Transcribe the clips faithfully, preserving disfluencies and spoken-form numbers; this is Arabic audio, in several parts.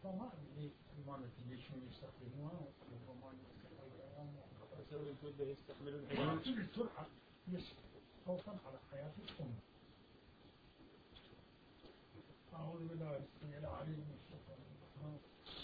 ما أدري المالة اللي شنو يستخدموها ربما يستحملون كل سرعة خوفا على حياة الأمة. أعوذ بالله السميع العليم من الشيطان الرجيم.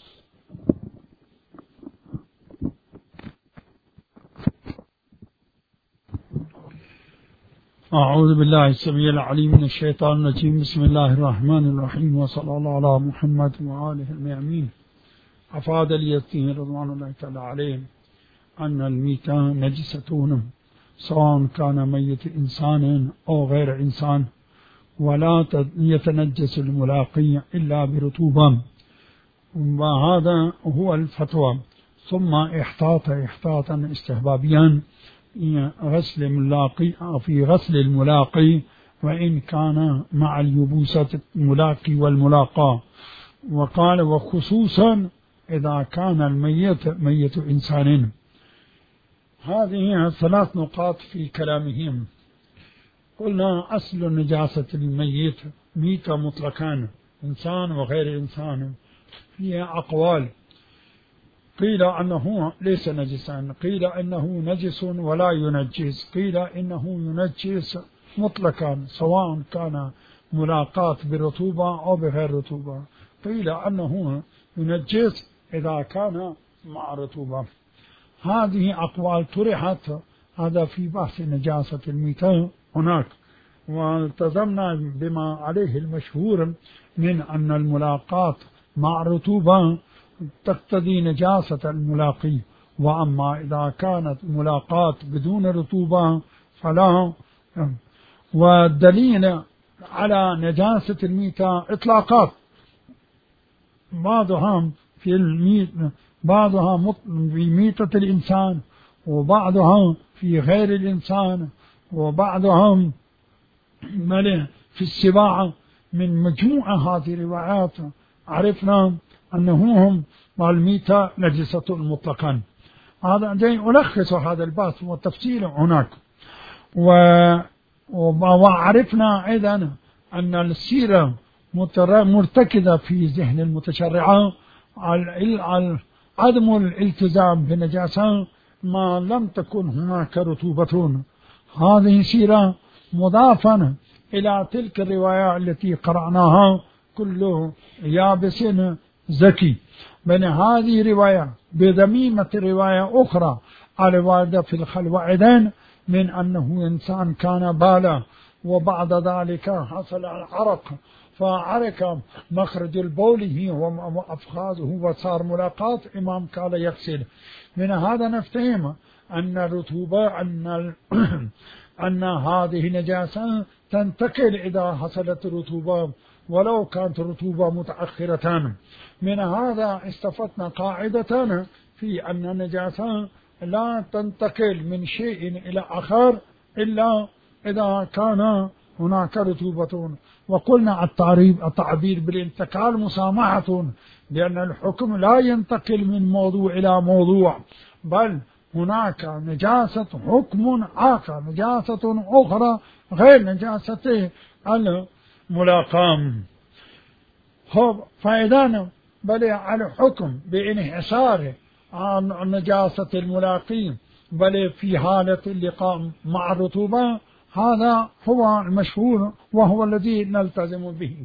أعوذ بالله السميع العليم من الشيطان الرجيم. بسم الله الرحمن الرحيم، وصلى الله على محمد وآله الميامين. أفاد اليتيم رضوان الله تعالى عليهم أن الميتة نجستون سواء كان ميت إنسان أو غير إنسان، ولا يتنجس الملاقي إلا برطوبة، وهذا هو الفتوى. ثم احتاط احتاطا استحبابيا غسل الملاقي في غسل الملاقي وإن كان مع اليبوسة الملاقي والملاقى. وقال وخصوصا إذا كان الميت ميت إنسان. هذه ثلاث نقاط في كلامهم. قلنا أصل نجاسة الميت ميتة مطلقان، إنسان وغير إنسان، فيها أقوال. قيل أنه ليس نجسا، قيل أنه نجس ولا ينجس، قيل إنه ينجس مطلقا سواء كان ملاقاة برطوبة أو بغير رطوبة، قيل أنه ينجس إذا كان مع رطوبة. هذه أقوال طرحت، هذا في بحث نجاسة الميتة هناك. والتزمنا بما عليه المشهور من أن الملاقاة مع رطوبة تقتضي نجاسة الملاقي، وأما إذا كانت ملاقاة بدون رطوبة فلا. والدليل على نجاسة الميتة إطلاقات، بعضها في الميت بعضها في ميتة الإنسان، وبعضها في غير الإنسان، وبعضها في السباع. من مجموعة هذه الروايات عرفنا أنهم الميتة نجسة مطلقا. هذا جاي ألخص هذا البحث والتفصيل هناك. وعرفنا أيضا أن السيرة مرتكزة في ذهن المتشرعة عدم الالتزام بنجاسة ما لم تكن هناك رطوبة. هذه سيرة مضافة إلى تلك الرواية التي قرأناها كل يابس زكي. بين هذه رواية بذميمة رواية أخرى الواردة في الخلوعدين من أنه إنسان كان بالا، وبعد ذلك حصل العرق فعرق مخرج البول وأفخاذه وصار ملاقاة، إمام قال يغسل. من هذا نفتهم أن الرطوبة أن أن هذه نجاسة تنتقل إذا حصلت رطوبة ولو كانت رطوبة متأخرة. من هذا استفدنا قاعدة في أن النجاسة لا تنتقل من شيء إلى آخر إلا إذا كان هناك رطوبة. وقلنا التعريب التعبير بالانتقال مسامحة، لأن الحكم لا ينتقل من موضوع إلى موضوع، بل هناك نجاسة حكم آخر، نجاسة أخرى غير نجاسة الملاقام. فإذا بل على حكم بانحصار عن نجاسة الملاقي بل في حالة اللقاء مع الرطوبة، هذا هو المشهور وهو الذي نلتزم به.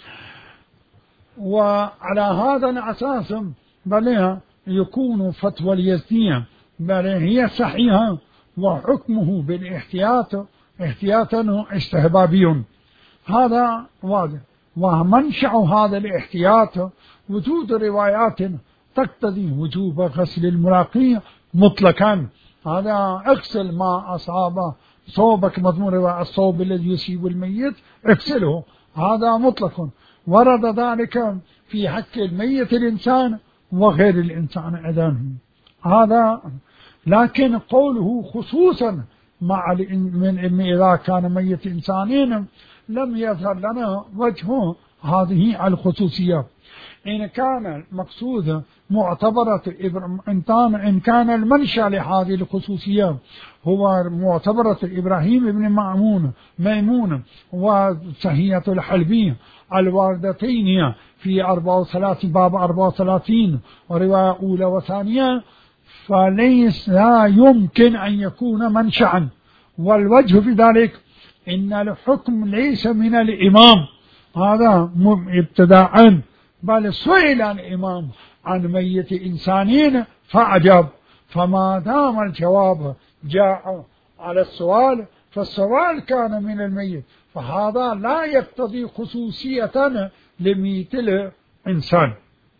وعلى هذا الأساس بل يكون فتوى اليزنية بل هي صحيحة، وحكمه بالاحتياط احتياطا استحبابي. هذا واضح. ومنشأ هذا الاحتياط وجود روايات تقتضي وجوب غسل الملاقي مطلقا. هذا اغسل ما أصاب صوبك، مضمون رواية الصوب الذي يصيب الميت اغسله، هذا مطلق. ورد ذلك في حق الميت الإنسان وغير الإنسان أيضا. هذا لكن قوله خصوصا مع من إذا كان ميت إنسانين لم يظهر لنا وجه هذه الخصوصية. إن كان المقصود معتبرة إن كان المنشأ لهذه الخصوصية هو معتبرة إبراهيم بن مأمون ميمون وصحيحة الحلبية الواردتين في أربعة وثلاثين باب أربعة وثلاثين ورواية أولى وثانية، فليس لا يمكن أن يكون منشأ. والوجه في ذلك إن الحكم ليس من الإمام هذا ابتداء، بل سئل الإمام عن ميت إنسانين فأجاب، فما دام الجواب جاء على السؤال فالسؤال كان من الميت، فهذا لا يقتضي خصوصية لميت الإنسان.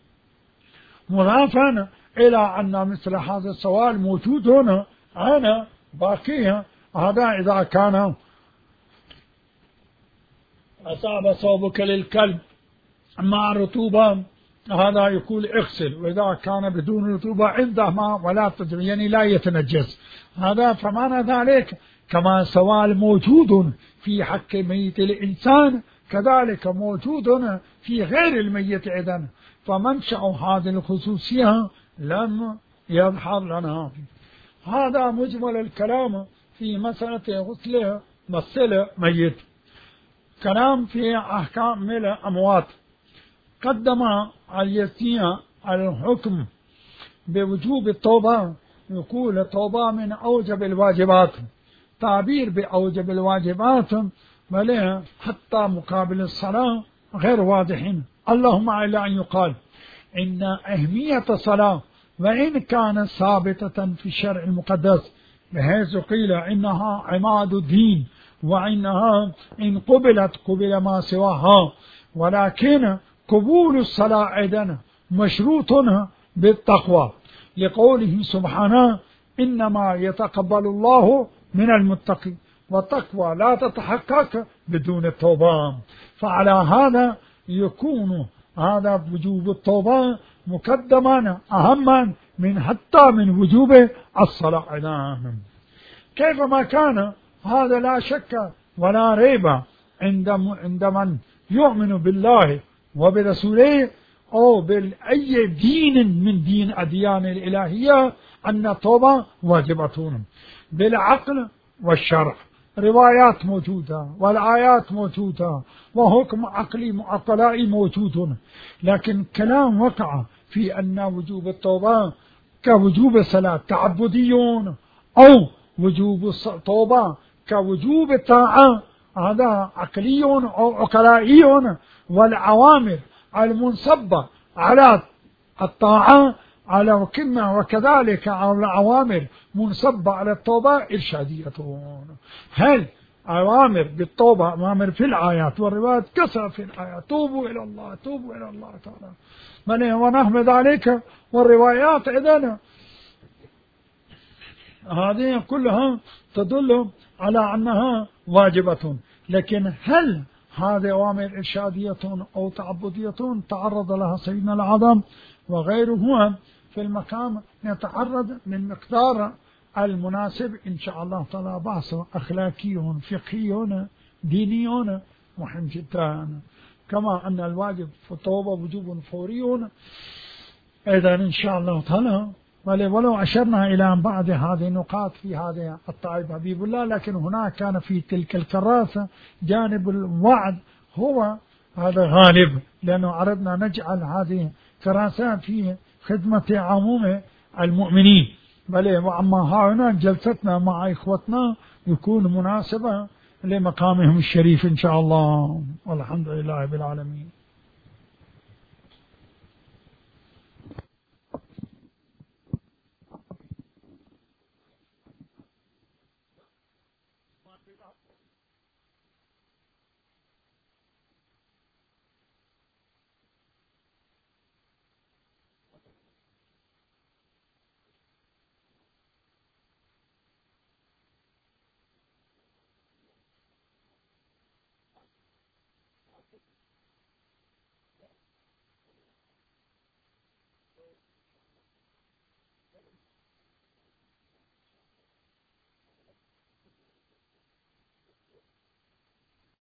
مضافا إلى أن مثل هذا السؤال موجود هنا أنا باقيها، هذا إذا كان أصاب صوبك للكلب مع رطوبة هذا يقول اغسل، وإذا كان بدون رطوبة عنده ماء ولا تجري يعني لا يتنجس، هذا فمعنى ذلك كما سؤال موجود في حق ميت الإنسان كذلك موجود في غير الميت إذن، فمنشأ هذه الخصوصية لم يظهر لنا. هذا مجمل الكلام في مسألة غسل مثل ميت. كلام في أحكام الأموات. قدم اليسير الحكم بوجوب التوبة، يقول التوبة من أوجب الواجبات، تعبير بأوجب الواجبات بل حتى مقابل الصلاة غير واضحين، اللهم إلا أن يقال إن أهمية الصلاة وإن كانت ثابتة في الشرع المقدس بحيث قيل إنها عماد الدين وإنها إن قبلت قبل ما سواها، ولكن قبول الصلاة أيضا مشروط بالتقوى لقوله سبحانه إنما يتقبل الله من المتقين، والتقوى لا تتحقق بدون التوبة. فعلى هذا يكون هذا وجوب التوبة مقدما أهما من حتى من وجوب الصلاة. كيفما كان هذا لا شك ولا ريب عند عند من يؤمن بالله وبرسوله أو بأي دين من دين أديان الإلهية أن التوبة واجبة بالعقل والشرع. روايات موجودة والآيات موجودة وحكم عقلي معقلائي موجود، لكن كلام وقع في أن وجوب التوبة كوجوب الصلاة تعبديون أو وجوب التوبة كوجوب الطاعة هذا عقلي أو عقلائي، والعوامر المنصبة على الطاعة على وكما وكذلك العوامر منصبة على التوبة إرشادية. هل أوامر بالتوبة أوامر في الآيات والروايات كثرة في الآيات توبوا إلى الله توبوا إلى الله تعالى من ونحو ذلك، والروايات إذن هذه كلها تدل على أنها واجبة. لكن هل هذه أوامر إرشادية أو تعبدية تعرض لها سيدنا العظم وغيره في المقام يتعرض من مقدار المناسب إن شاء الله تعالى، بحث أخلاقي فقهي ديني مهم جدا، كما أن الواجب في التوبة وجوب فوري أيضا إن شاء الله تعالى. ولو أشرنا إلى بعض هذه النقاط في هذه الطائف حبيب الله، لكن هناك كان في تلك الكراسة جانب الوعد هو هذا غالب، لأنه عرضنا نجعل هذه الكراسات في خدمة عموم المؤمنين، بل وأما هنا جلستنا مع إخوتنا يكون مناسبة لمقامهم الشريف إن شاء الله، والحمد لله رب العالمين.